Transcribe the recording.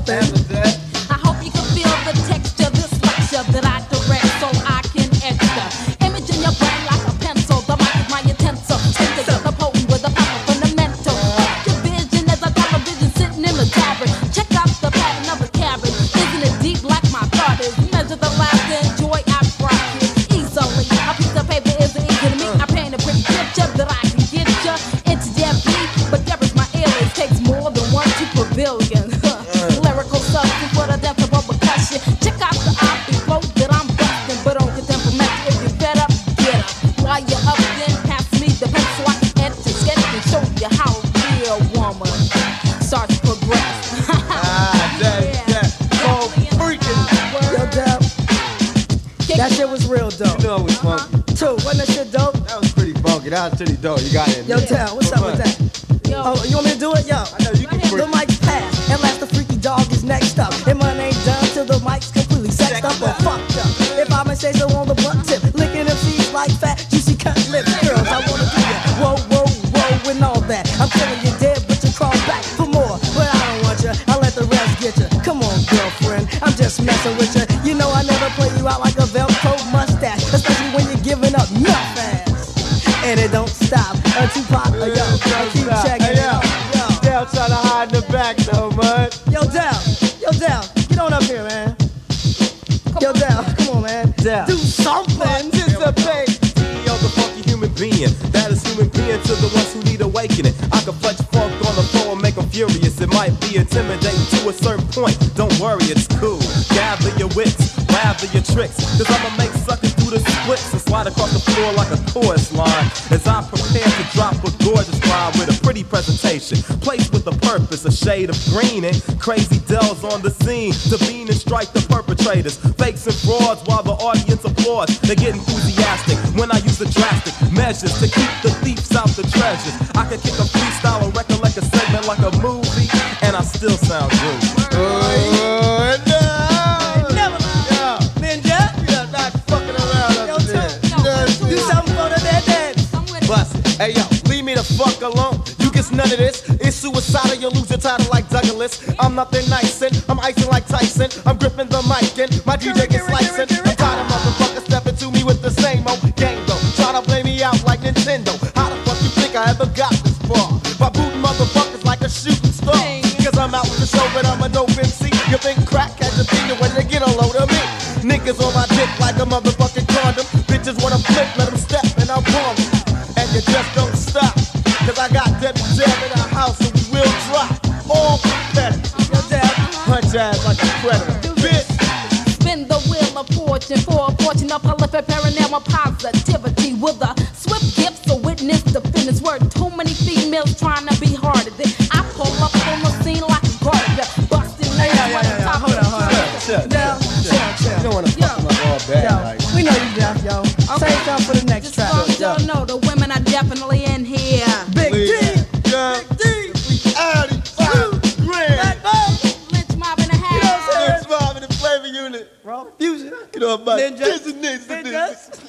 something. I hope you can feel the texture, this lecture that I direct so I can extra. Image in your brain like a pencil, the mic is my utensil. Take the potent with a proper fundamental. Your vision is a television sitting in the tavern. Check out the pattern of the cavern. Isn't it deep like my thought is? Measure the laughter and joy I brought you easily. A piece of paper isn't easy to me. I paint a pretty picture that I can get you into their beat. But there is my alias, takes more than 1 to pavilion. Lyrical substance with a depth of percussion. Check out the obby flow that I'm busting. But don't get temperamental if you're fed up, get up. While you're up, then pass me the pen so I can edit and sketch and show you how a real woman starts to progress. Yo, Deb, that shit was real dope. You know it was funky. Too, wasn't that shit dope? That was pretty funky. That was pretty dope. You got it. Yo, Deb, what's up with that? Yo. Oh, you want me to do it? Yo. I know you can The freak. mic's passed, and last the freaky dog is next up. And mine ain't done till the mic's completely sexed up or fucked up. If I may say so on the butt tip, licking them seeds like fat, juicy cut lips. Girls, I wanna do ya. Whoa, whoa, whoa, and all that. I'm killing you dead, but you crawl back for more. But I don't want ya, I'll let the rest get ya. Come on, girlfriend, I'm just messing with ya. You know I never play you out like a Velcro mustache, especially when you're giving up enough fast. And it don't stop until pop, yo, keep checking it out. Dell trying to hide in the back though, man. Yo, Dell, get on up here, man. Yo, Dell, come on, man. Dell. Do something. Participate. CEO, the funky human being. That is human being to the ones who need awakening. I can fletch funk on the floor and make them furious. It might be intimidating to a certain point. Don't worry, it's cool. Gather your wits, gather your tricks. Cause I'ma make suckers do the splits and slide across the floor like a chorus line. As I prepare to drop a gorgeous rhyme with a pretty presentation. Placed with a purpose, a shade of green and crazy Dells on the scene. To bean and strike the perpetrators. Fakes and frauds while the audience applauds. They get enthusiastic when I use the drastic measures to keep the thieves out the treasures. I can kick a freestyle and recollect a segment like a movie, and I still sound groovy. Do something for the dead. Bust it. Hey yo, leave me the fuck alone. You get none of this. It's suicidal, you'll lose your title like Douglas. I'm nothing nice and I'm icing like Tyson. I'm gripping the mic and my DJ gets slicing. I'm tired of motherfuckers stepping to me with the same old game though. Try to play me out like Nintendo. How the fuck you think I ever got this far? By booting motherfuckers like a shooting star. Cause I'm out with the show but I'm a dope MC. You think crack has a thing when they get a load of me. Niggas on my dick like a motherfucking condom. Bitches wanna flip, let them step and I'll bomb them. And you just don't stop. Cause I got Debbie Jam in the house and we will drop all competitors. Punch ass like a predator. Bitch. Spin the wheel of fortune for a fortune of prolific paranoia positivity with a swift gift to witness the fitness word. Too many females trying to be harder than I pull up on the scene like a garter, busting Hold on. Chill. You don't wanna fuck them up all bad. Like. We know you deaf, yo. Say something for the next Just track. so y'all know, the women are definitely in here. Big D. Big D. Reality. Grand. Lynch mob in the house. Lynch mob in the flavor unit. Raw Fusion. You know about Ninja. this.